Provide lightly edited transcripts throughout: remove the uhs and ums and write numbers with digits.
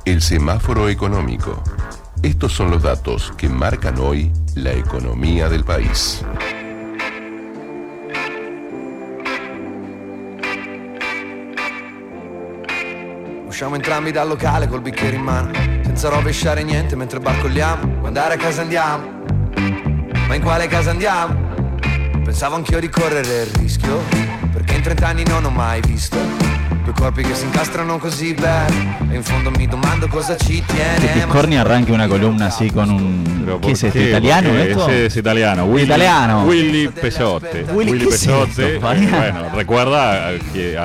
El semáforo económico. Estos son los datos que marcan hoy la economía del país. Usciamo entrambi dal locale col bicchiere in mano, senza rovesciare niente mentre barcolliamo. Vuoi andare a casa andiamo, ma in quale casa andiamo? Pensavo anch'io di correre il rischio, perché in 30 anni non ho mai visto due corpi che si incastrano così bene. E in fondo mi domando cosa ci tiene. Que Corny arranque una columna así con un... ¿Qué es esto? ¿Italiano esto? Es italiano. Willy Peyote. Willy Peyote. Bueno, recuerda al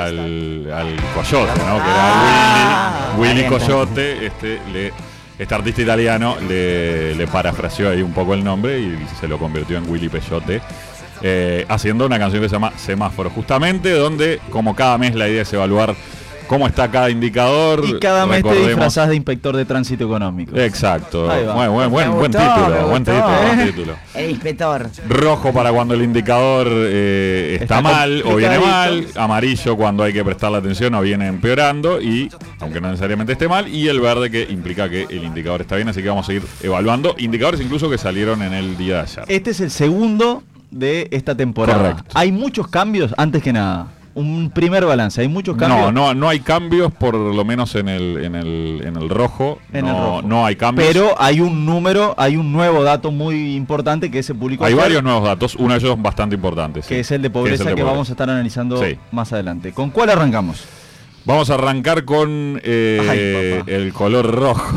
Coyote, ¿no? Que era Willy Coyote. Este artista italiano le parafraseó ahí un poco el nombre y se lo convirtió en Willy Peyote. Haciendo una canción que se llama Semáforo, justamente donde, como cada mes, la idea es evaluar cómo está cada indicador. Y cada mes te disfrazás de inspector de tránsito económico. Exacto. Buen título. El inspector. Rojo para cuando el indicador está mal o viene mal. Amarillo cuando hay que prestarle atención o viene empeorando. Y, aunque no necesariamente esté mal. Y el verde que implica que el indicador está bien. Así que vamos a ir evaluando indicadores incluso que salieron en el día de ayer. Este es el segundo de esta temporada. Correcto. Hay muchos cambios, antes que nada. Un primer balance, ¿hay muchos cambios? No hay cambios, por lo menos en el rojo. No hay cambios. Pero hay un nuevo dato muy importante que se publicó. Hay varios nuevos datos, uno de ellos bastante importante. Que es el de pobreza, que vamos a estar analizando más adelante. ¿Con cuál arrancamos? Vamos a arrancar con el color rojo.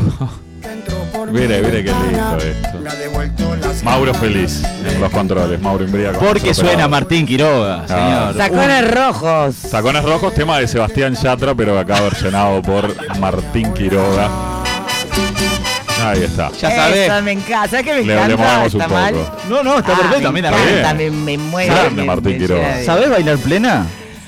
Mire qué lindo esto. Mauro feliz en los controles, Mauro Imbriaco. Porque suena Martín Quiroga, señor. Tacones rojos. Tacones rojos, tema de Sebastián Yatra, pero acá versionado por Martín Quiroga. Ahí está. Ya sabés. Eso me encanta. ¿Sabes qué me encanta? ¿Está mal? No, está perfecto. Mira, me muero. Grande Martín Quiroga. ¿Sabés bailar plena?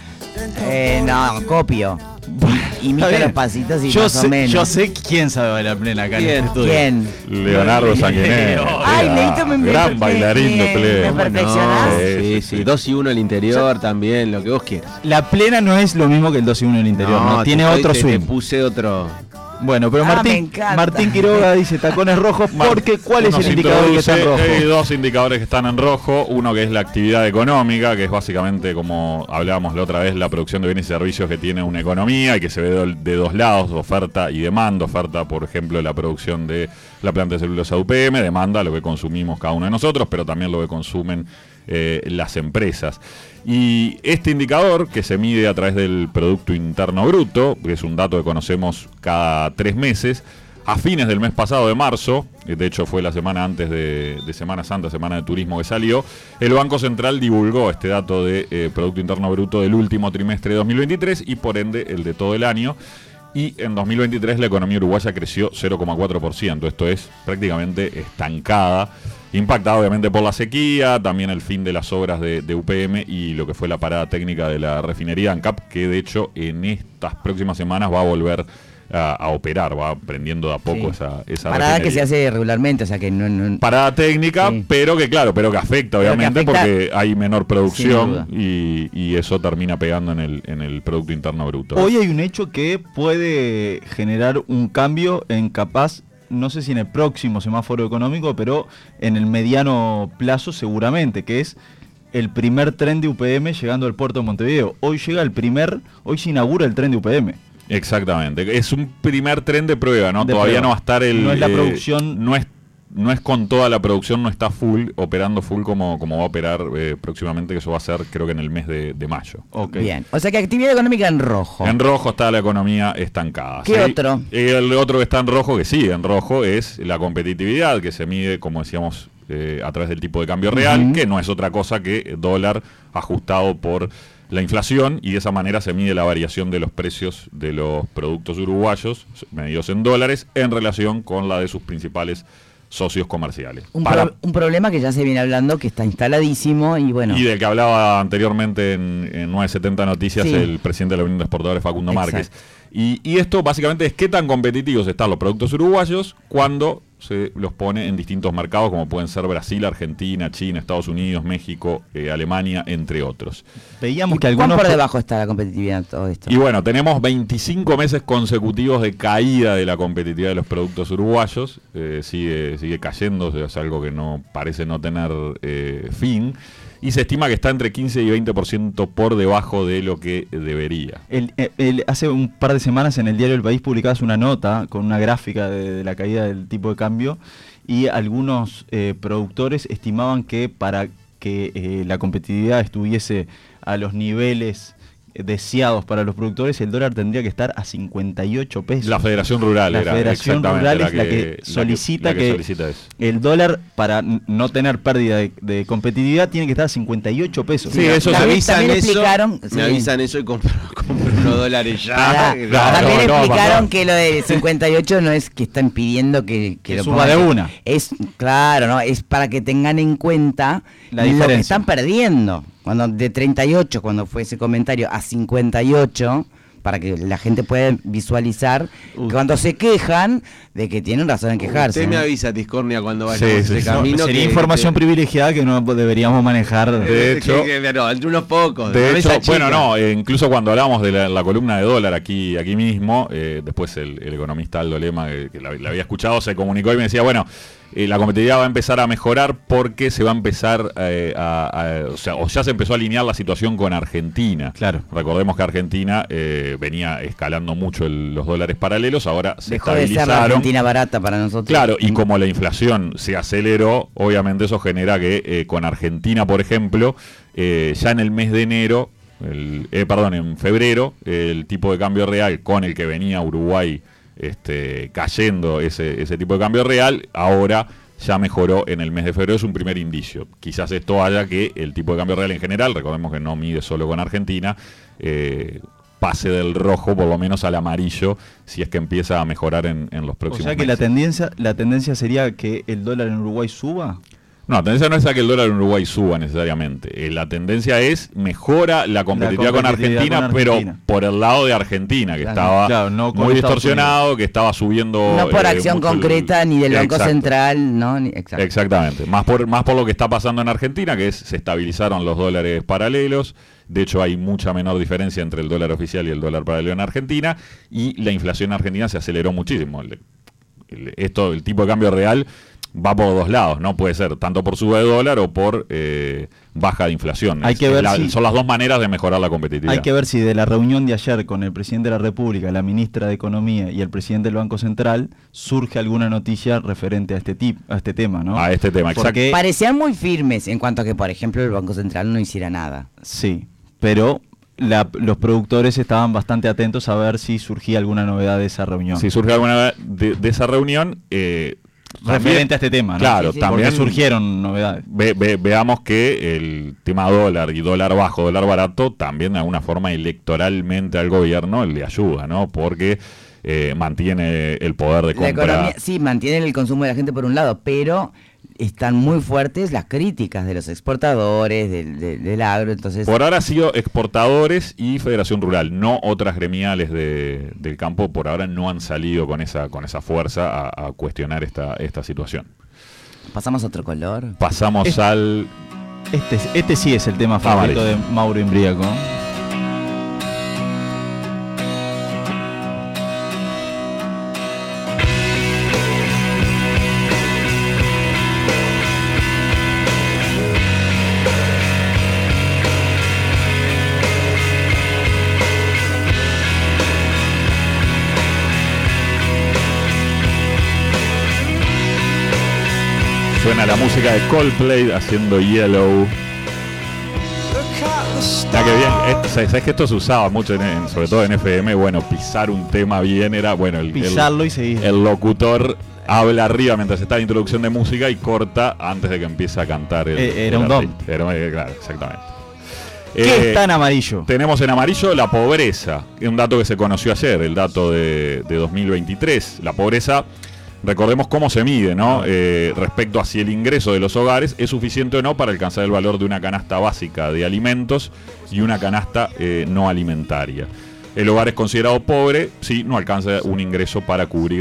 No, copio. Imita los pasitos y más o menos. Yo sé quién sabe bailar plena acá en este estudio. ¿Quién? Leonardo Sanguinero. Ay, Leito gran bailarín de plena. ¿Me perfeccionás? Sí, 2 y 1 el interior también, lo que vos quieras. La plena no es lo mismo que el 2 y 1 el interior, no tiene otro swing. Te puse otro. Bueno, pero Martín Quiroga dice tacones rojos porque ¿cuál es el indicador que está en rojo? Hay dos indicadores que están en rojo, uno que es la actividad económica, que es básicamente, como hablábamos la otra vez, la producción de bienes y servicios que tiene una economía y que se ve de dos lados, oferta y demanda. Oferta, por ejemplo, la producción de la planta de celulosa UPM, demanda lo que consumimos cada uno de nosotros, pero también lo que consumen las empresas. Y este indicador, que se mide a través del Producto Interno Bruto, que es un dato que conocemos cada 3 meses, a fines del mes pasado de marzo, de hecho fue la semana antes de Semana Santa, Semana de Turismo que salió, el Banco Central divulgó este dato de Producto Interno Bruto del último trimestre de 2023 y por ende el de todo el año. Y en 2023 la economía uruguaya creció 0,4%, esto es prácticamente estancada, impactada obviamente por la sequía, también el fin de las obras de UPM y lo que fue la parada técnica de la refinería ANCAP, que de hecho en estas próximas semanas va a volver a operar, va prendiendo de a poco esa parada refinería. Que se hace regularmente, o sea que no... Parada técnica, sí. pero que afecta obviamente porque hay menor producción y eso termina pegando en el Producto Interno Bruto. Hoy hay un hecho que puede generar un cambio en capaz, no sé si en el próximo semáforo económico, pero en el mediano plazo seguramente, que es el primer tren de UPM llegando al puerto de Montevideo. Hoy se inaugura el tren de UPM. Exactamente, es un primer tren de prueba, ¿no? Todavía no va a estar no es la producción, no es con toda la producción, no está operando full como va a operar próximamente, que eso va a ser creo que en el mes de mayo. Okay. Bien, o sea que actividad económica en rojo. En rojo está la economía estancada. ¿Qué otro? El otro que está en rojo, que sigue en rojo, es la competitividad, que se mide, como decíamos, a través del tipo de cambio real, que no es otra cosa que dólar ajustado por la inflación, y de esa manera se mide la variación de los precios de los productos uruguayos medidos en dólares en relación con la de sus principales socios comerciales. Un problema que ya se viene hablando, que está instaladísimo y bueno. Y del que hablaba anteriormente en 970 Noticias el presidente de la Unión de Exportadores, Facundo Márquez. Y esto básicamente es qué tan competitivos están los productos uruguayos cuando se los pone en distintos mercados, como pueden ser Brasil, Argentina, China, Estados Unidos, México, Alemania, entre otros. Veíamos que ¿Cuán algunos... por debajo está la competitividad de todo esto? Y bueno, tenemos 25 meses consecutivos de caída de la competitividad de los productos uruguayos. Sigue cayendo, o sea, es algo que no parece no tener fin. Y se estima que está entre 15 y 20% por debajo de lo que debería. Hace un par de semanas en el diario El País publicabas una nota con una gráfica de la caída del tipo de cambio, y algunos productores estimaban que para que la competitividad estuviese a los niveles deseados para los productores, el dólar tendría que estar a 58 pesos. La Federación Rural La Federación Rural es la que solicita que el dólar, para no tener pérdida de competitividad, tiene que estar a 58 pesos. Sí, eso me se avisan eso. Explicaron, Me avisan eso y compro unos dólares ya. También no, explicaron no. que lo de 58 no es que están pidiendo que lo suba pongan, de una. Es claro, ¿no? Es para que tengan en cuenta La lo que diferencia. están perdiendo. Cuando de 38, cuando fue ese comentario, a 58, para que la gente pueda visualizar, cuando se quejan de que tienen razón en quejarse. Usted me ¿no? avisa, Tiscornia, cuando vaya Sí, por sí, ese sí. camino. Sería información privilegiada que no deberíamos manejar. De hecho- no, entre unos pocos. De una hecho, mesa chica. bueno, no, incluso cuando hablábamos de la columna de dólar aquí mismo, después el economista Aldo Lema, que la había escuchado, se comunicó y me decía, bueno, la competitividad va a empezar a mejorar porque se va a empezar o ya se empezó a alinear la situación con Argentina. Claro. Recordemos que Argentina venía escalando mucho los dólares paralelos, ahora se Dejó de ser la estabilizaron. Argentina barata para nosotros. Claro, y como la inflación se aceleró, obviamente eso genera que con Argentina, por ejemplo, ya en el mes de enero, en febrero, el tipo de cambio real con el que venía Uruguay cayendo ese tipo de cambio real, ahora ya mejoró en el mes de febrero, es un primer indicio. Quizás esto haga que el tipo de cambio real en general, recordemos que no mide solo con Argentina, pase del rojo por lo menos al amarillo, si es que empieza a mejorar en los O próximos sea que meses. la tendencia sería que el dólar en Uruguay suba. No, la tendencia no es a que el dólar en Uruguay suba necesariamente. La tendencia es mejora la competitividad con Argentina, pero por el lado de Argentina, que estaba no con muy Estados distorsionado, Unidos. que estaba subiendo... No por acción mucho concreta ni del Banco Exacto. Central, ¿no? Exacto. Exactamente. Más por lo que está pasando en Argentina, que se estabilizaron los dólares paralelos. De hecho, hay mucha menor diferencia entre el dólar oficial y el dólar paralelo en Argentina. Y la inflación en Argentina se aceleró muchísimo. El tipo de cambio real va por dos lados, ¿no? Puede ser tanto por suba de dólar o por baja de inflación. Hay que ver son las dos maneras de mejorar la competitividad. Hay que ver si de la reunión de ayer con el presidente de la República, la ministra de Economía y el presidente del Banco Central surge alguna noticia referente a este tema, ¿no? A este tema, Porque, Parecían muy firmes en cuanto a que, por ejemplo, el Banco Central no hiciera nada. sí, pero los productores estaban bastante atentos a ver si surgía alguna novedad de esa reunión. Si surge alguna de esa reunión... referente a este tema, ¿no? Claro, Sí, sí. también Porque surgieron novedades. veamos que el tema dólar y dólar bajo, dólar barato, también de alguna forma electoralmente al gobierno le ayuda, ¿no? Porque mantiene el poder de La compra. economía, sí, mantienen el consumo de la gente por un lado, pero están muy fuertes las críticas de los exportadores, del agro, entonces... Por ahora ha sido exportadores y Federación Rural, no otras gremiales del campo, por ahora no han salido con esa fuerza a cuestionar esta situación. Pasamos a otro color. Pasamos al... Este sí es el tema favorito de Mauro Imbriaco. Suena la música de Coldplay haciendo Yellow. Ya que bien, sabes que esto se usaba mucho, sobre todo en FM, bueno, pisar un tema bien era, bueno, Pisarlo y seguir. El locutor habla arriba mientras está la introducción de música y corta antes de que empiece a cantar Era un don. Claro, exactamente. ¿Qué está en amarillo? Tenemos en amarillo la pobreza, que es un dato que se conoció ayer, el dato de 2023. La pobreza, recordemos cómo se mide, ¿no? Respecto a si el ingreso de los hogares es suficiente o no para alcanzar el valor de una canasta básica de alimentos y una canasta no alimentaria. El hogar es considerado pobre si no alcanza un ingreso para cubrir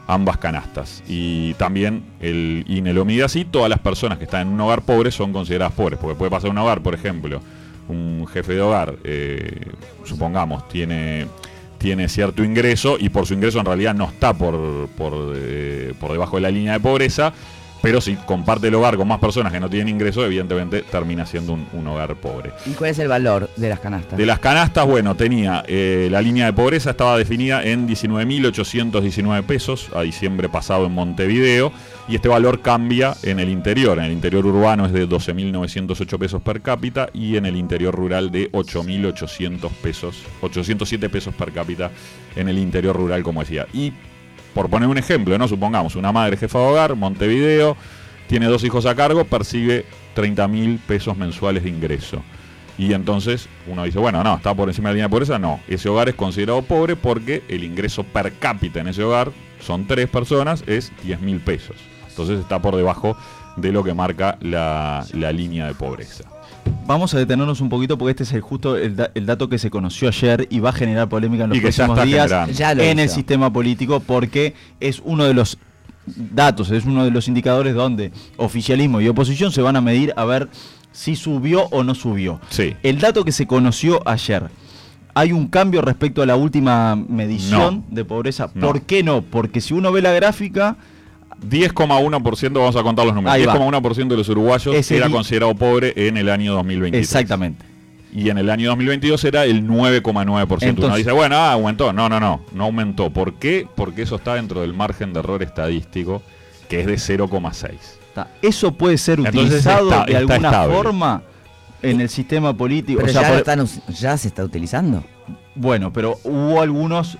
ambas canastas. Y también el INE lo mide así, todas las personas que están en un hogar pobre son consideradas pobres, porque puede pasar un hogar, por ejemplo, un jefe de hogar, supongamos, tiene cierto ingreso y por su ingreso en realidad no está por debajo de la línea de pobreza, pero si comparte el hogar con más personas que no tienen ingreso, evidentemente termina siendo un hogar pobre. ¿Y cuál es el valor de las canastas? De las canastas, bueno, tenía la línea de pobreza estaba definida en 19.819 pesos a diciembre pasado en Montevideo, y este valor cambia en el interior. En el interior urbano es de 12.908 pesos per cápita y en el interior rural de 8.800 pesos, 807 pesos per cápita en el interior rural, como decía. Y por poner un ejemplo, ¿no? Supongamos una madre jefa de hogar, Montevideo, tiene 2 hijos a cargo, percibe 30.000 pesos mensuales de ingreso. Y entonces uno dice, bueno, no, está por encima de la línea de pobreza. No, ese hogar es considerado pobre porque el ingreso per cápita en ese hogar, son 3 personas, es 10.000 pesos. Entonces está por debajo de lo que marca la línea de pobreza. Vamos a detenernos un poquito porque este es justo el dato que se conoció ayer y va a generar polémica en los próximos días en el sistema político, porque es uno de los datos, es uno de los indicadores donde oficialismo y oposición se van a medir a ver si subió o no subió. Sí. El dato que se conoció ayer, ¿hay un cambio respecto a la última medición de pobreza? No. ¿Por qué no? Porque si uno ve la gráfica... 10,1%, vamos a contar los números. 10,1% de los uruguayos era considerado pobre en el año 2023. Exactamente. Y en el año 2022 era el 9,9%. Uno dice, bueno, aumentó. No aumentó. ¿Por qué? Porque eso está dentro del margen de error estadístico, que es de 0,6. Eso puede ser utilizado de alguna forma en el sistema político. Pero ya se está utilizando. Bueno, pero hubo algunos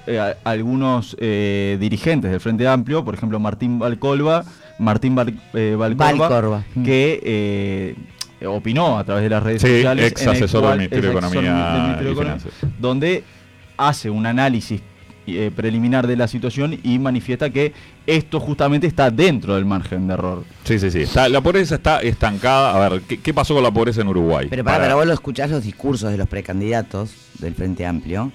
dirigentes del Frente Amplio, por ejemplo Martín Valcorba, que opinó a través de las redes sociales, ex asesor del Ministerio de Economía y Finanzas, donde hace un análisis preliminar de la situación y manifiesta que esto justamente está dentro del margen de error. Sí. La pobreza está estancada. A ver, ¿qué pasó con la pobreza en Uruguay? Pero vos lo escuchás los discursos de los precandidatos del Frente Amplio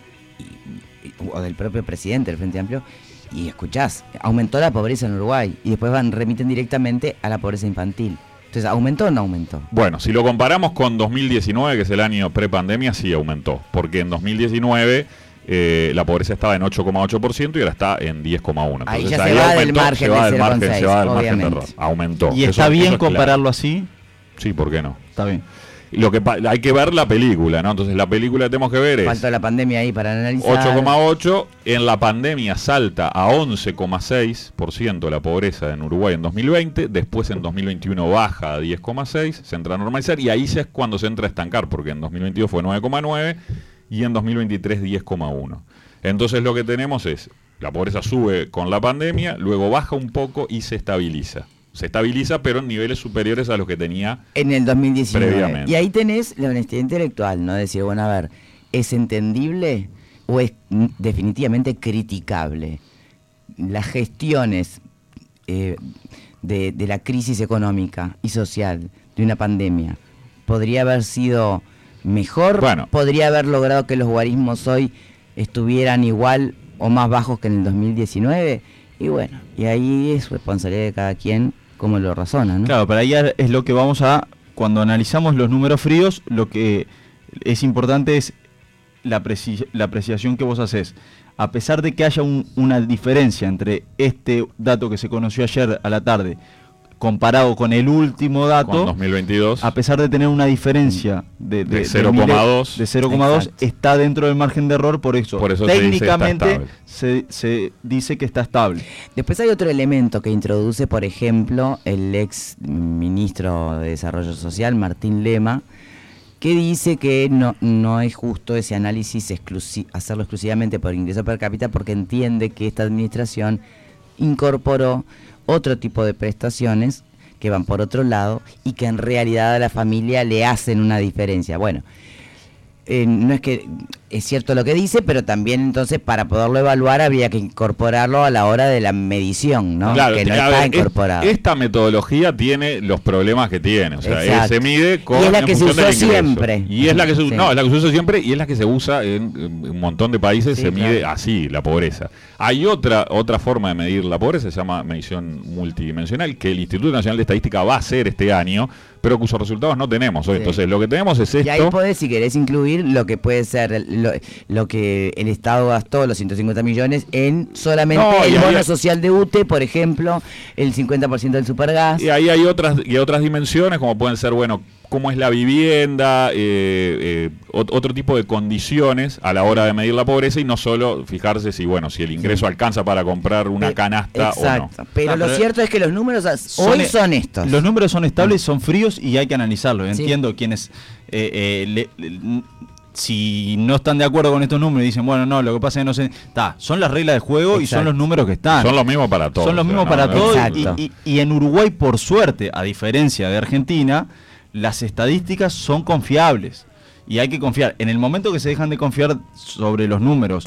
o del propio presidente del Frente Amplio y escuchás, aumentó la pobreza en Uruguay y después remiten directamente a la pobreza infantil. Entonces, ¿aumentó o no aumentó? Bueno, si lo comparamos con 2019, que es el año prepandemia, sí aumentó, porque en 2019 la pobreza estaba en 8,8% y ahora está en 10,1%. Ahí ya se va del margen de error. Aumentó. ¿Y está bien compararlo así? Sí, ¿por qué no? Está bien. Hay que ver la película, ¿no? Entonces la película que tenemos que ver es... Falta la pandemia ahí para analizar. 8,8%, en la pandemia salta a 11,6% la pobreza en Uruguay en 2020, después en 2021 baja a 10,6%, se entra a normalizar y ahí ya es cuando se entra a estancar, porque en 2022 fue 9,9% y en 2023 10,1%. Entonces lo que tenemos es, la pobreza sube con la pandemia, luego baja un poco y se estabiliza. Se estabiliza, pero en niveles superiores a los que tenía en el 2019. Previamente. Y ahí tenés la honestidad intelectual, ¿no? Decir, bueno, a ver, ¿es entendible o es definitivamente criticable? Las gestiones de la crisis económica y social de una pandemia, ¿podría haber sido mejor? Bueno. ¿Podría haber logrado que los guarismos hoy estuvieran igual o más bajos que en el 2019? Y bueno, y ahí es responsabilidad de cada quien cómo lo razona, ¿no? Claro, pero ahí es lo que vamos a, cuando analizamos los números fríos, lo que es importante es la apreciación que vos haces. A pesar de que haya una diferencia entre este dato que se conoció ayer a la tarde comparado con el último dato, con 2022, a pesar de tener una diferencia de 0,2, está dentro del margen de error, por eso técnicamente se dice que está estable. Después hay otro elemento que introduce, por ejemplo, el ex ministro de Desarrollo Social, Martín Lema, que dice que no es justo ese análisis hacerlo exclusivamente por ingreso per cápita, porque entiende que esta administración incorporó otro tipo de prestaciones que van por otro lado y que en realidad a la familia le hacen una diferencia. Bueno, no es que es cierto lo que dice, pero también entonces para poderlo evaluar habría que incorporarlo a la hora de la medición, ¿no? Claro, que no está incorporado. Esta metodología tiene los problemas que tiene, o sea, se mide con, y es la que se usó siempre. Y es la que se, no, es la que se usa siempre y es la que se usa en un montón de países, se mide así la pobreza. Hay otra forma de medir la pobreza, se llama medición multidimensional, que el Instituto Nacional de Estadística va a hacer este año, pero cuyos resultados no tenemos hoy. Entonces, lo que tenemos es esto. Y ahí podés, si querés, incluir lo que puede ser lo que el Estado gastó, los 150 millones, en solamente el bono social de UTE, por ejemplo, el 50% del supergas. Y ahí hay otras dimensiones, como pueden ser, bueno, cómo es la vivienda, otro tipo de condiciones a la hora de medir la pobreza y no solo fijarse si el ingreso alcanza para comprar una canasta o no. Pero lo cierto es que los números hoy son estos. Los números son estables, son fríos y hay que analizarlos. Entiendo quienes si no están de acuerdo con estos números y dicen, bueno, no, lo que pasa es que no sé, son las reglas de juego y son los números que están. Son los mismos para todos. Son los mismos para todos y en Uruguay, por suerte, a diferencia de Argentina, las estadísticas son confiables y hay que confiar. En el momento que se dejan de confiar sobre los números,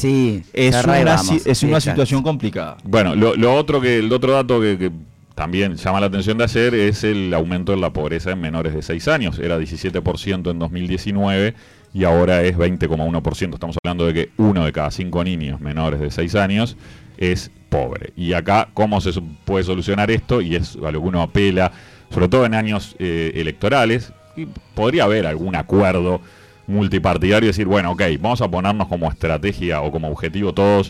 es una situación complicada. Bueno, el otro dato que también llama la atención de ayer es el aumento de la pobreza en menores de 6 años. Era 17% en 2019 y ahora es 20,1%. Estamos hablando de que 1 de cada 5 niños menores de 6 años es pobre. Y acá, ¿cómo se puede solucionar esto? Y es a lo que uno apela, sobre todo en años electorales, y podría haber algún acuerdo multipartidario y decir, bueno, ok, vamos a ponernos como estrategia o como objetivo todos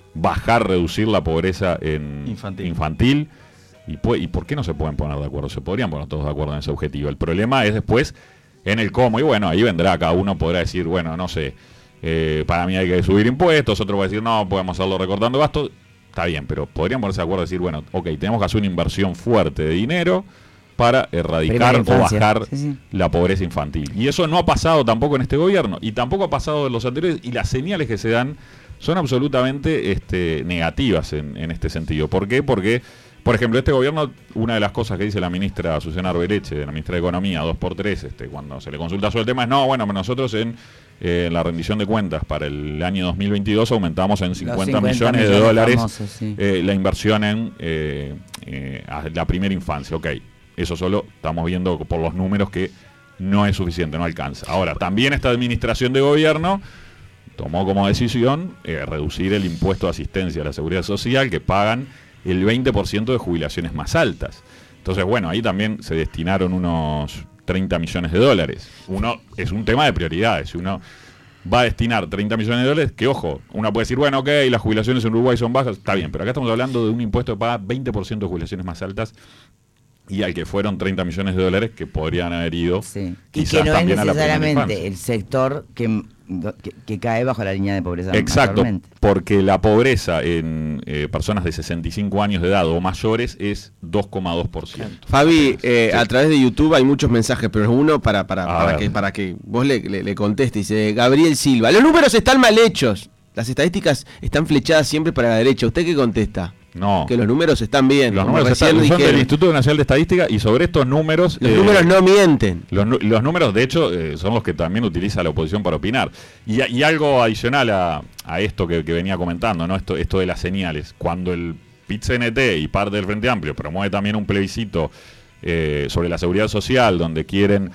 reducir la pobreza infantil. ¿Y por qué no se pueden poner de acuerdo? Se podrían poner todos de acuerdo en ese objetivo. El problema es después en el cómo. Y bueno, ahí vendrá, cada uno podrá decir, bueno, no sé, para mí hay que subir impuestos, otro va a decir, no, podemos hacerlo recortando gastos. Está bien, pero podrían ponerse de acuerdo y decir, bueno, ok, tenemos que hacer una inversión fuerte de dinero para erradicar o bajar la pobreza infantil. Y eso no ha pasado tampoco en este gobierno, y tampoco ha pasado en los anteriores, y las señales que se dan son absolutamente negativas en este sentido. ¿Por qué? Porque, por ejemplo, este gobierno, una de las cosas que dice la ministra Susana Arbereche, la ministra de Economía, 2x3, cuando se le consulta sobre el tema, es, no, bueno, nosotros en la rendición de cuentas para el año 2022 aumentamos en 50 millones de dólares famosos, la inversión en la primera infancia. Ok, eso solo estamos viendo por los números que no es suficiente, no alcanza. Ahora, también esta administración de gobierno tomó como decisión reducir el impuesto de asistencia a la seguridad social, que pagan el 20% de jubilaciones más altas. Entonces, bueno, ahí también se destinaron unos 30 millones de dólares. Es un tema de prioridades. Si uno va a destinar 30 millones de dólares, que ojo, uno puede decir, bueno, ok, las jubilaciones en Uruguay son bajas, está bien, pero acá estamos hablando de un impuesto que paga 20% de jubilaciones más altas y al que fueron 30 millones de dólares que podrían haber ido quizás y que no también es necesariamente el sector que cae bajo la línea de pobreza. Exacto, porque la pobreza en personas de 65 años de edad o mayores es 2,2%. Fabi, a través de YouTube hay muchos mensajes, pero uno para que vos le contestes. Dice Gabriel Silva, los números están mal hechos, las estadísticas están flechadas siempre para la derecha. ¿Usted qué contesta? No. Que los números están bien. Los números son del Instituto Nacional de Estadística y sobre estos números... Los números no mienten. Los números, de hecho, son los que también utiliza la oposición para opinar. Y algo adicional a esto que venía comentando, ¿no? Esto de las señales. Cuando el PIT-CNT y parte del Frente Amplio promueve también un plebiscito sobre la seguridad social, donde quieren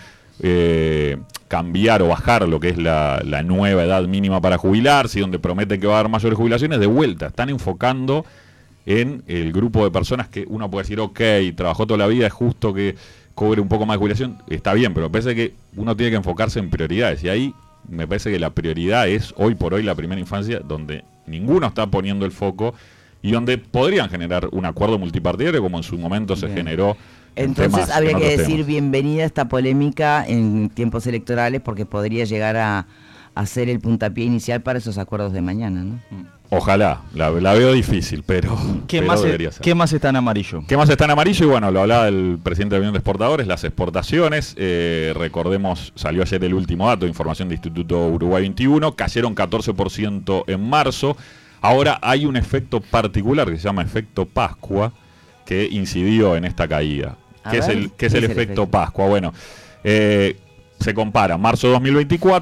cambiar o bajar lo que es la nueva edad mínima para jubilarse, y donde prometen que va a haber mayores jubilaciones, de vuelta, están enfocando en el grupo de personas que uno puede decir, ok, trabajó toda la vida, es justo que cobre un poco más de jubilación, está bien, pero me parece que uno tiene que enfocarse en prioridades, y ahí me parece que la prioridad es hoy por hoy la primera infancia, donde ninguno está poniendo el foco y donde podrían generar un acuerdo multipartidario como en su momento se generó. Entonces habría que decir bienvenida a esta polémica en tiempos electorales, porque podría llegar a ser el puntapié inicial para esos acuerdos de mañana, ¿no? Ojalá, la veo difícil, pero debería ser. ¿Qué más está en amarillo? ¿Qué más está en amarillo? Y bueno, lo hablaba el presidente de la Unión de Exportadores, las exportaciones. Recordemos, salió ayer el último dato, información de Instituto Uruguay 21, cayeron 14% en marzo. Ahora hay un efecto particular que se llama efecto Pascua, que incidió en esta caída. ¿Qué es el efecto Pascua? Bueno, se compara marzo 2024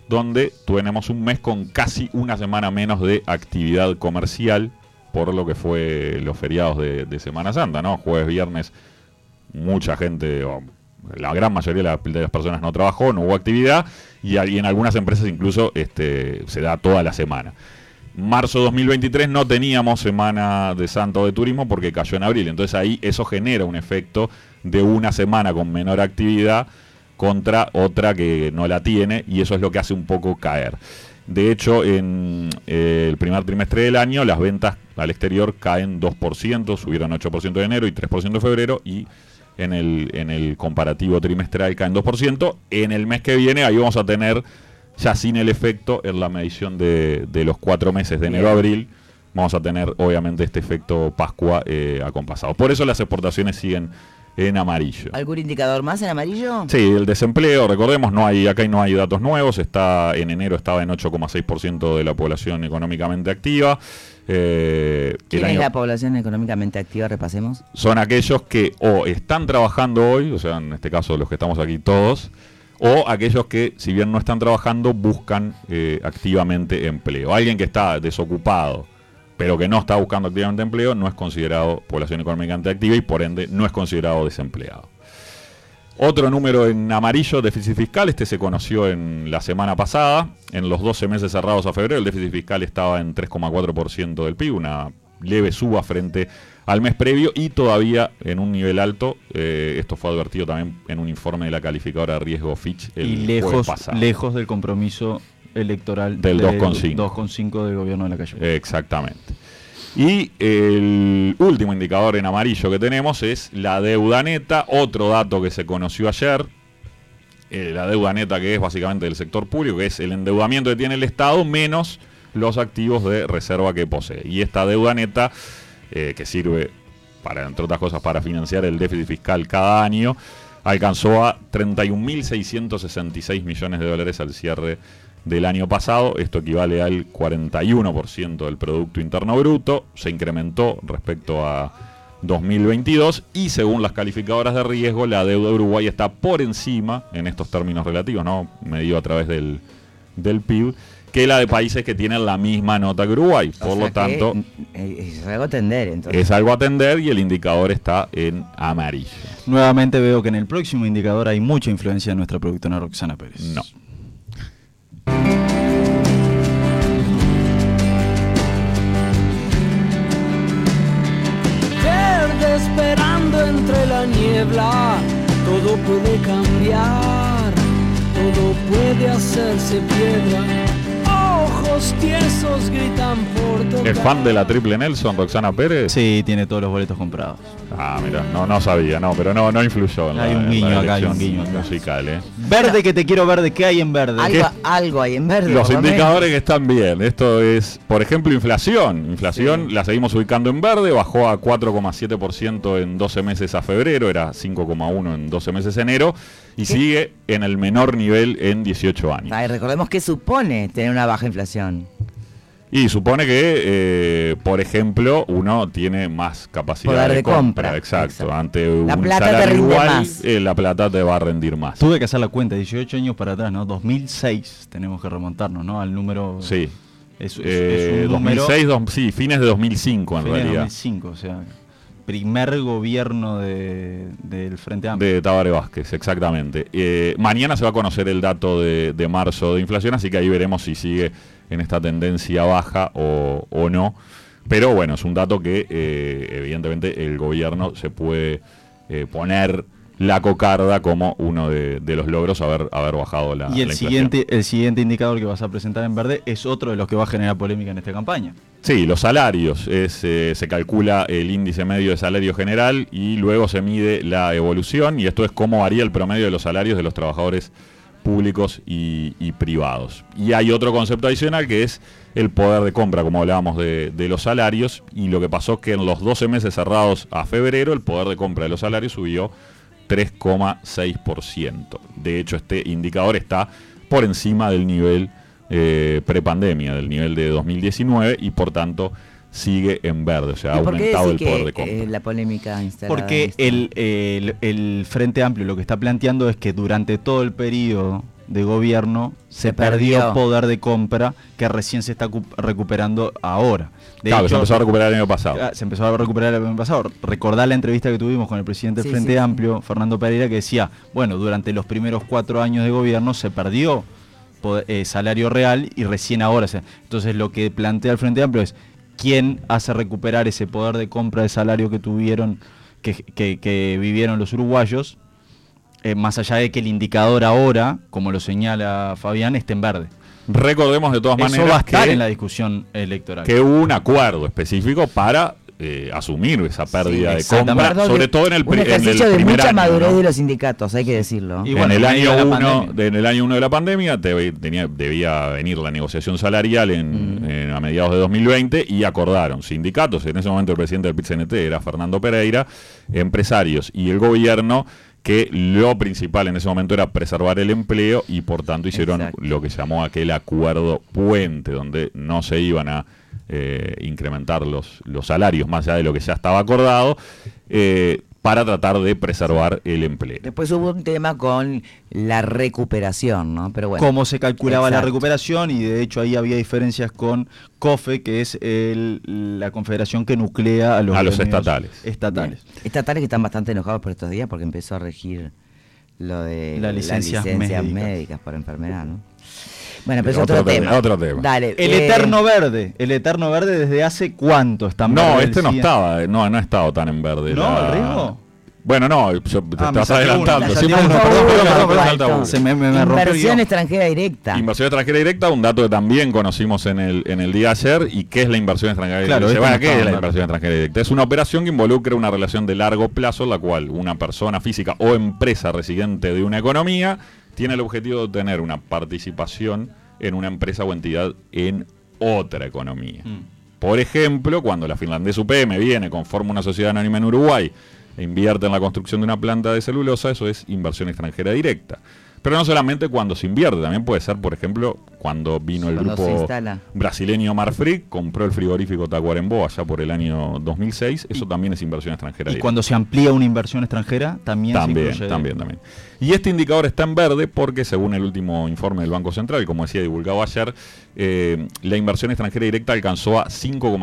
donde tenemos un mes con casi una semana menos de actividad comercial por lo que fue los feriados de Semana Santa, ¿no? Jueves, viernes, mucha gente, o la gran mayoría de las personas no trabajó, no hubo actividad, y en algunas empresas incluso se da toda la semana. Marzo 2023 no teníamos Semana de Santa o de Turismo porque cayó en abril, entonces ahí eso genera un efecto de una semana con menor actividad contra otra que no la tiene, y eso es lo que hace un poco caer. De hecho, en el primer trimestre del año las ventas al exterior caen 2%, subieron 8% de enero y 3% de febrero, y en el comparativo trimestral caen 2%. En el mes que viene ahí vamos a tener, ya sin el efecto en la medición de los 4 meses de enero a abril, vamos a tener obviamente este efecto Pascua acompasado. Por eso las exportaciones siguen en amarillo. ¿Algún indicador más en amarillo? Sí, el desempleo, recordemos, acá no hay datos nuevos, en enero estaba en 8,6% de la población económicamente activa. ¿Quién es la población económicamente activa? Repasemos. Son aquellos que o están trabajando hoy, o sea, en este caso los que estamos aquí todos, o aquellos que, si bien no están trabajando, buscan activamente empleo. Alguien que está desocupado, pero que no está buscando activamente empleo, no es considerado población económicamente activa y por ende no es considerado desempleado. Otro número en amarillo, déficit fiscal, se conoció en la semana pasada. En los 12 meses cerrados a febrero, el déficit fiscal estaba en 3,4% del PIB, una leve suba frente al mes previo y todavía en un nivel alto. Esto fue advertido también en un informe de la calificadora de riesgo Fitch el jueves pasado. Lejos del compromiso electoral del 2,5. 2,5 del gobierno de la calle. Exactamente. Y el último indicador en amarillo que tenemos es la deuda neta, otro dato que se conoció ayer. La deuda neta, que es básicamente del sector público, que es el endeudamiento que tiene el Estado menos los activos de reserva que posee. Y esta deuda neta, que sirve para, entre otras cosas, para financiar el déficit fiscal cada año, alcanzó a 31.666 millones de dólares al cierre del año pasado. Esto equivale al 41% del Producto Interno Bruto. Se incrementó respecto a 2022 y según las calificadoras de riesgo, la deuda de Uruguay está por encima, en estos términos relativos, ¿no?, medido a través del PIB, que la de países que tienen la misma nota que Uruguay. Por lo tanto, es algo a atender, entonces. Es algo a atender y el indicador está en amarillo. Nuevamente veo que en el próximo indicador hay mucha influencia de nuestra productora Roxana Pérez. No. Verde esperando entre la niebla, todo puede cambiar, todo puede hacerse piedra. Ojos tiesos gritan por tocar. ¿Es fan de la Triple Nelson, Roxana Pérez? Sí, tiene todos los boletos comprados. Ah, mira, no sabía, pero no influyó en hay la, un guiño en la acá, hay un elección guiño acá. musical, Verde, que te quiero verde, ¿qué hay en verde? Algo hay en verde. Los indicadores que están bien. Esto es, por ejemplo, inflación. Sí. La seguimos ubicando en verde, bajó a 4,7% en 12 meses a febrero, era 5,1% en 12 meses enero, y sigue en el menor nivel en 18 años. Ay, recordemos que supone tener una baja inflación. Y supone que, por ejemplo, uno tiene más capacidad poder de compra. Exacto. Ante la un plata salario te rinde igual, más. La plata te va a rendir más. Tuve que hacer la cuenta, 18 años para atrás, ¿no? 2006 tenemos que remontarnos, ¿no? Al número... Sí. Es un 2006, sí, fines de 2005 en realidad. De 2005, o sea, primer gobierno del Frente Amplio. De Tabaré Vázquez, exactamente. Mañana se va a conocer el dato de marzo de inflación, así que ahí veremos si sigue en esta tendencia baja o no. Pero bueno, es un dato que evidentemente el gobierno se puede poner la cocarda como uno de los logros haber bajado la inflación. El siguiente indicador que vas a presentar en verde es otro de los que va a generar polémica en esta campaña. Sí, los salarios. Se calcula el índice medio de salario general y luego se mide la evolución, y esto es cómo varía el promedio de los salarios de los trabajadores públicos y privados. Y hay otro concepto adicional que es el poder de compra, como hablábamos de los salarios, y lo que pasó es que en los 12 meses cerrados a febrero el poder de compra de los salarios subió 3,6%. De hecho, este indicador está por encima del nivel prepandemia, del nivel de 2019, y por tanto sigue en verde, o sea, ha aumentado el poder de compra. La polémica instalada. Porque el Frente Amplio lo que está planteando es que durante todo el periodo de gobierno se perdió poder de compra que recién se está recuperando ahora. De Claro, hecho, se empezó a recuperar el año pasado. Se empezó a recuperar el año pasado. Recordá la entrevista que tuvimos con el presidente del Frente Amplio, Fernando Pereira, que decía, bueno, durante los primeros 4 años de gobierno se perdió salario real y recién ahora. Entonces lo que plantea el Frente Amplio es quién hace recuperar ese poder de compra de salario que tuvieron, que vivieron los uruguayos, más allá de que el indicador ahora, como lo señala Fabián, esté en verde. Recordemos de todas maneras eso va a estar en la discusión electoral. Que hubo un acuerdo específico para asumir esa pérdida de compra, sobre todo en el primer año. Un ejercicio de mucha madurez de los sindicatos, hay que decirlo. Y bueno, en el año 1 de la pandemia debía venir la negociación salarial a mediados de 2020 y acordaron sindicatos, en ese momento el presidente del PIT-CNT era Fernando Pereira, empresarios y el gobierno, que lo principal en ese momento era preservar el empleo y por tanto hicieron lo que se llamó aquel acuerdo puente, donde no se iban a incrementar los salarios más allá de lo que ya estaba acordado, para tratar de preservar el empleo. Después hubo un tema con la recuperación, ¿no? Pero bueno. Cómo se calculaba la recuperación, y de hecho ahí había diferencias con COFE, que es la confederación que nuclea a los estatales. Estatales que están bastante enojados por estos días porque empezó a regir lo de las licencias médicas por enfermedad, ¿no? Bueno, pero es otro tema. Dale, el eterno verde ¿desde hace cuánto está en verde? No ha estado tan en verde. ¿No? ¿El riesgo? Bueno, no, te vas adelantando. Inversión extranjera directa. Inversión extranjera directa, un dato que también conocimos en el día de ayer. ¿Y qué es la inversión extranjera directa? ¿Qué es la inversión extranjera directa? Es una operación que involucra una relación de largo plazo en la cual una persona física o empresa residente de una economía tiene el objetivo de obtener una participación en una empresa o entidad en otra economía. Por ejemplo, cuando la finlandesa UPM viene, conforma una sociedad anónima en Uruguay e invierte en la construcción de una planta de celulosa, eso es inversión extranjera directa. Pero no solamente cuando se invierte, también puede ser, por ejemplo, cuando vino el grupo brasileño Marfrig, compró el frigorífico Tacuarembó allá por el año 2006, eso también es inversión extranjera directa. Y cuando se amplía una inversión extranjera, también se incluye. También. Y este indicador está en verde porque, según el último informe del Banco Central, como decía, divulgado ayer, la inversión extranjera directa alcanzó a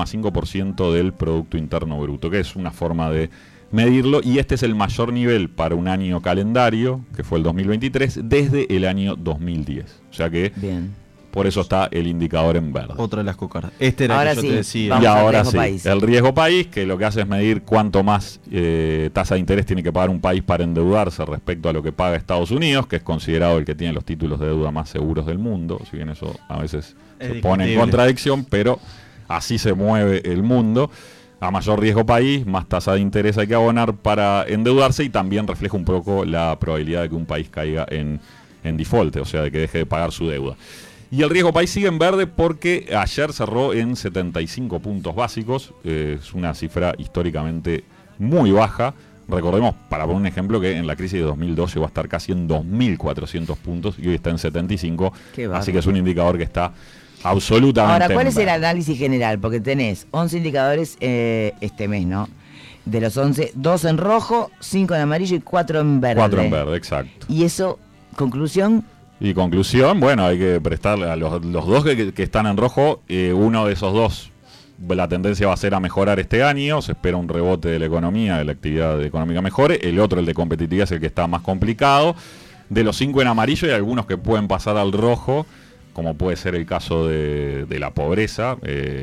5,5% del Producto Interno Bruto, que es una forma de medirlo, y este es el mayor nivel para un año calendario, que fue el 2023, desde el año 2010. O sea que por eso está el indicador en verde. Otra de las cocardas. Este era ahora el que yo te decía. Y ahora sí, el riesgo país, que lo que hace es medir cuánto más tasa de interés tiene que pagar un país para endeudarse respecto a lo que paga Estados Unidos, que es considerado el que tiene los títulos de deuda más seguros del mundo, si bien eso a veces se pone en contradicción, pero así se mueve el mundo. A mayor riesgo país, más tasa de interés hay que abonar para endeudarse, y también refleja un poco la probabilidad de que un país caiga en default, o sea, de que deje de pagar su deuda. Y el riesgo país sigue en verde porque ayer cerró en 75 puntos básicos, es una cifra históricamente muy baja. Recordemos, para poner un ejemplo, que en la crisis de 2012 iba a estar casi en 2.400 puntos y hoy está en 75, así que es un indicador que está absolutamente. Ahora, ¿cuál es el análisis general? Porque tenés 11 indicadores este mes, ¿no? De los 11, 2 en rojo, 5 en amarillo y 4 en verde. 4 en verde, exacto. ¿Y eso, conclusión? Y conclusión, bueno, hay que prestarle a los dos que están en rojo, uno de esos dos, la tendencia va a ser a mejorar este año, se espera un rebote de la economía, de la actividad económica mejore. El otro, el de competitividad, es el que está más complicado. De los 5 en amarillo hay algunos que pueden pasar al rojo, como puede ser el caso de la pobreza,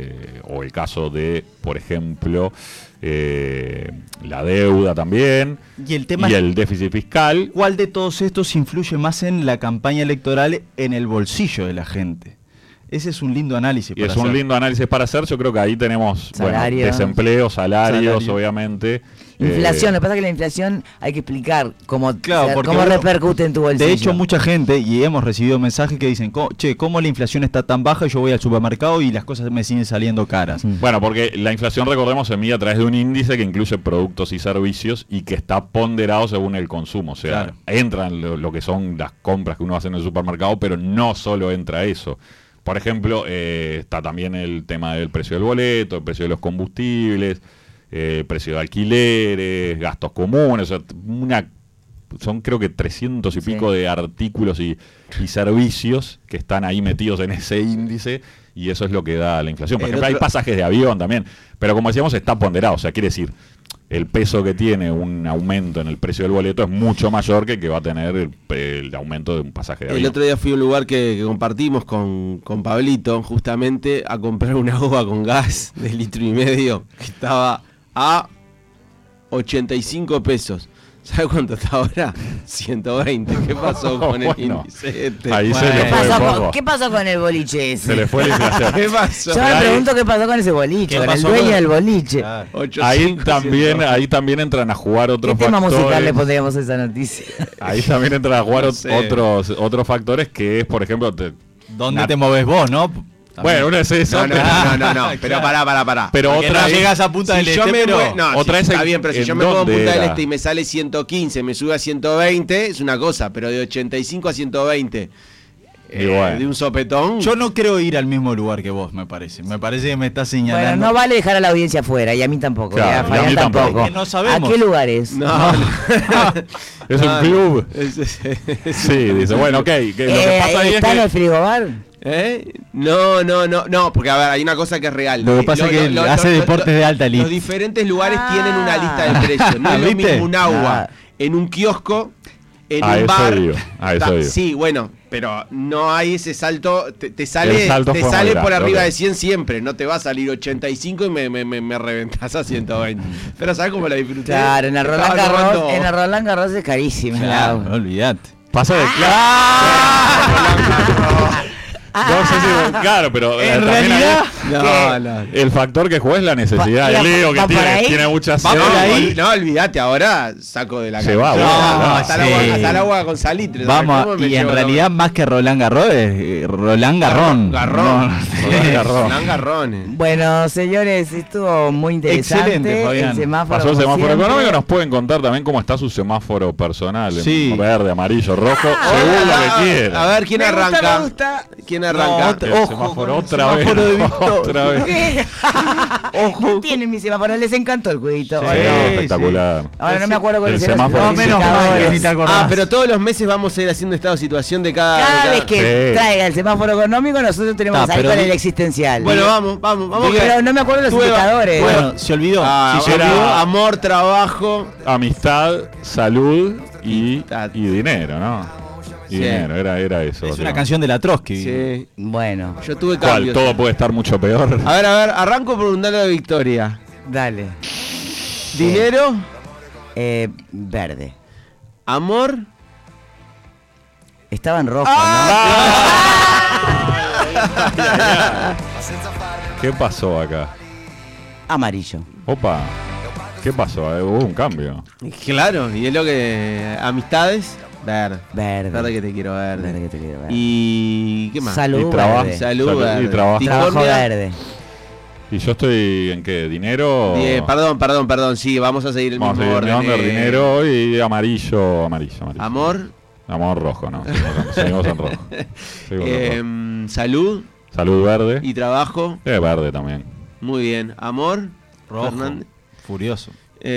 o el caso de, por ejemplo, la deuda también, y el déficit fiscal. ¿Cuál de todos estos influye más en la campaña electoral, en el bolsillo de la gente? Ese es un lindo análisis para hacer. Es un lindo análisis para hacer. Yo creo que ahí tenemos desempleo, salarios, obviamente. Inflación, lo que pasa es que la inflación hay que explicar cómo repercute en tu bolsillo. De hecho, mucha gente, y hemos recibido mensajes que dicen, ¿cómo la inflación está tan baja y yo voy al supermercado y las cosas me siguen saliendo caras? Bueno, porque la inflación, recordemos, se mide a través de un índice que incluye productos y servicios y que está ponderado según el consumo. O sea, entran lo que son las compras que uno hace en el supermercado, pero no solo entra eso. Por ejemplo, está también el tema del precio del boleto, el precio de los combustibles, precio de alquileres, gastos comunes, o sea, una son creo que 300 y pico de artículos y servicios que están ahí metidos en ese índice, y eso es lo que da la inflación. Por ejemplo, hay pasajes de avión también, pero como decíamos, está ponderado, o sea, quiere decir, el peso que tiene un aumento en el precio del boleto es mucho mayor que el que va a tener el aumento de un pasaje de avión. El otro día fui a un lugar que compartimos con Pablito, justamente a comprar una uva con gas de 1,5 litros, que estaba a 85 pesos. ¿Sabe cuánto está ahora? 120. ¿Qué pasó con el índice este? Ahí se le fue un poco. ¿Qué pasó con el boliche ese? Se le fue la inflación. ¿Qué pasó? Yo me pregunto qué pasó con ese boliche, con el dueño del boliche. Ahí también entran a jugar otros ¿Qué tema factores. musical le pondríamos a esa noticia? Ahí también entran a jugar otros factores, que es, por ejemplo... ¿Dónde te moves vos, no? Bueno, uno es eso. No, pero pará. Pero porque otra no es, llegas a Punta del Este, otra es está bien, pero si yo me muevo a Punta del era? Este y me sale 115, me sube a 120, es una cosa, pero de 85 a 120, bueno, de un sopetón. Yo no creo ir al mismo lugar que vos, me parece. Me parece que me estás señalando. Bueno, no vale dejar a la audiencia afuera, y a mí tampoco. Claro, y a y a mí Fabián tampoco. Es que no sabemos. ¿A qué lugares? No. Es un club. Sí, dice, bueno, ok. Que lo que pasa ahí es ¿Está en el que... frigobar? No, porque a ver, hay una cosa que es real. Lo que pasa es que él hace deportes de alta elite. Los diferentes lugares tienen una lista de precios. No es lo ¿viste? mismo un agua en un kiosco, en un eso bar. digo. Sí, bueno, pero no hay ese salto. Te sale, El salto fue muy por grande, arriba ok. de 100 siempre. No te va a salir 85 y me reventás a 120. Pero ¿sabes cómo la disfruté? Claro, en el Estaba Roland Garros, tomando- en el Roland Garros es carísimo el Claro, no agua. olvidate. Pasa de No sé si, claro, pero En también realidad, No. el factor que juega es la necesidad. Va- El Leo que va por ahí. tiene mucha sed. Vamos ahí. No, olvídate, ahora saco de la Se va, cancha. bueno, hasta, sí. hasta el agua con salitre. Vamos, ¿Cómo me y en llevo realidad más que Roland Garros es Roland Garrón. Garrón. No, Roland Garrón. Bueno, señores, estuvo muy interesante. Excelente, Fabián. El semáforo, Pasó el como semáforo siempre. económico. Nos pueden contar también cómo está su semáforo personal. Sí. En verde, amarillo, rojo. Según lo que quiera. A ver, ¿quién Me gusta, arranca? me gusta. ¿Quién arranca? otra- El ojo semáforo con el otra vez. semáforo de Víctor. Otra vez. Ojo. Tienen mi semáforo, les encantó el jueguito. Sí. ¿o no? Espectacular. Ahora no me acuerdo cuáles El eran los semáforo. No, menos mal que ni te acordás. Pero todos los meses vamos a ir haciendo estado de situación de cada... Cada vez que Sí. traiga el semáforo económico, nosotros tenemos que salir pero con el di- existencial. Bueno, vamos. pero no me acuerdo los Tuve- indicadores. Bueno, se olvidó. Ah, Sí, se era olvidó. amor, trabajo. Amistad, salud y Amistad. dinero, ¿no? Y Sí. dinero, era eso. Es una ¿no? canción de la Trotsky. Sí. Bueno, Yo tuve ¿Cuál? cambios. Todo puede estar mucho peor. A ver, arranco por un dale de Victoria. dale. Dinero, Verde. amor. Estaba en rojo, ¿Qué pasó acá? ¿no? Amarillo. Opa. ¿Qué pasó? Hubo un cambio. Claro, y es lo que... Amistades, verde. Verde. Verde que te quiero verde. Verde que te quiero ver. Y... ¿qué más? Salud Y trabajo. verde. Salud, verde. Y trabajo. Trabajo Discordia. verde. ¿Y yo estoy en qué? ¿Dinero? Perdón, sí, vamos a seguir el Vamos a mismo seguir orden. mirando el dinero y amarillo. Amor, Amor rojo, ¿no? Seguimos en rojo. Seguimos en rojo. salud Salud verde. y trabajo. Verde también. Muy bien. Amor, Rojo. Fernández. Furioso.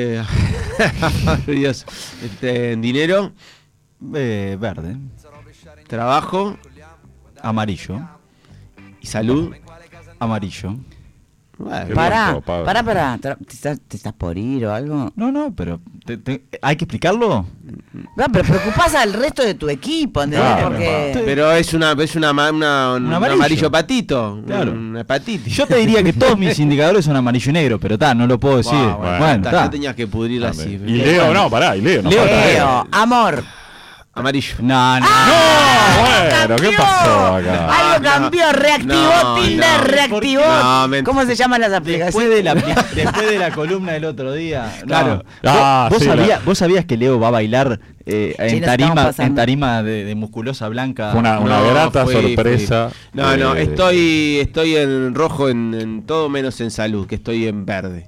Dios. Dinero, Verde. trabajo Amarillo. y salud. Amarillo. Bueno, Qué Pará, loco, Pablo. pará. ¿Te estás por ir o algo? No, pero ¿hay que explicarlo? No, pero preocupás al resto de tu equipo, ¿entendés? Claro, Porque... pero es un amarillo. amarillo patito. Claro. Una hepatitis. Yo te diría que todos mis indicadores son amarillo y negro, pero no lo puedo decir. Bueno, Ya tenías que pudrirla así. Y Leo, no, pará, y Leo. No, Leo pará. Leo, amor. Amarillo. No. Bueno, ¿qué pasó acá? Algo cambió, reactivó No, Tinder, no. reactivó. No, mentira. ¿Cómo se llaman las aplicaciones? Después de la columna del otro día. no. Claro. Ah, ¿Vos, sí, ¿Vos sabías que Leo va a bailar en nos estamos tarima, pasando. de musculosa blanca? Fue una No, grata fui. sorpresa. No, estoy en rojo en todo menos en salud, que estoy en verde.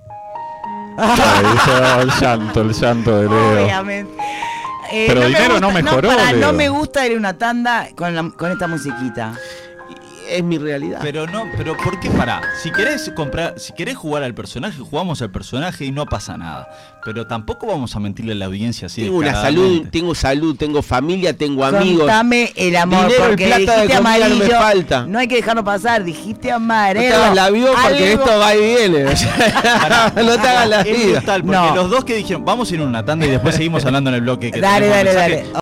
El llanto de Leo. Obviamente. Pero me dinero no gusta- mejoró, pará, Leo. no me gusta ir a una tanda con esta musiquita. es mi realidad. Pero ¿por qué pará? Si querés jugar al personaje, jugamos al personaje y no pasa nada. Pero tampoco vamos a mentirle a la audiencia así. Tengo salud, tengo familia, tengo amigos. Contame el amor, dinero porque y plata dijiste de comida amarillo. no me falta. No hay que dejarlo pasar, dijiste amarelo. No te hagas la vida porque esto va y viene. No te hagas la vida. Porque los dos que dijeron, vamos a ir a una tanda y después seguimos hablando en el bloque. Que Dale.